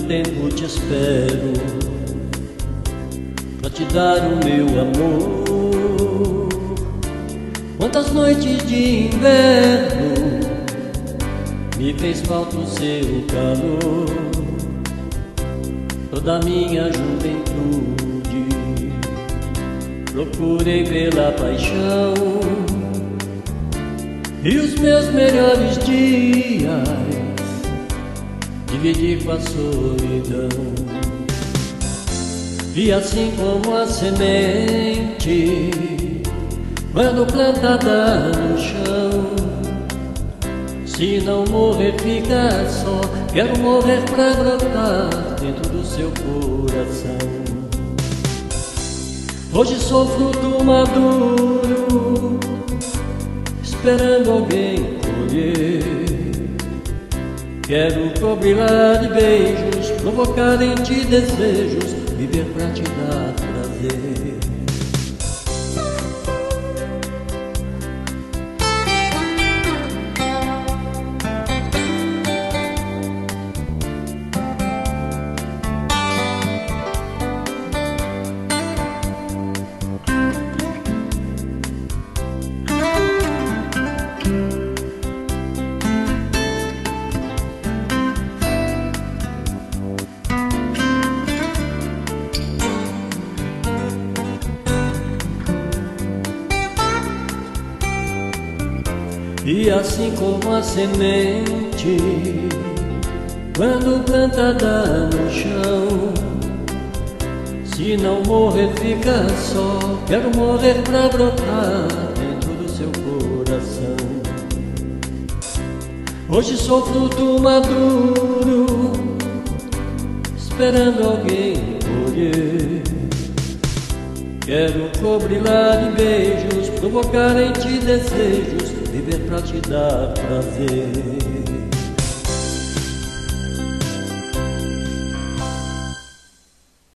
tempo te espero pra te dar o meu amor. Quantas noites de inverno me fez falta o seu calor. Toda minha juventude procurei pela paixão, e os meus melhores dias dividi com a solidão. E assim como a semente, quando plantada no chão, se não morrer fica só, quero morrer pra brotar dentro do seu coração. Hoje sou fruto maduro, esperando alguém colher. Quero cobrir-la de beijos, provocar em ti desejos, viver pra te dar prazer. E assim como a semente, quando plantada no chão, se não morrer fica só, quero morrer pra brotar dentro do seu coração. Hoje sou fruto maduro, esperando alguém colher. Quero cobrir-la de beijos, provocar em ti desejos, viver pra te dar prazer.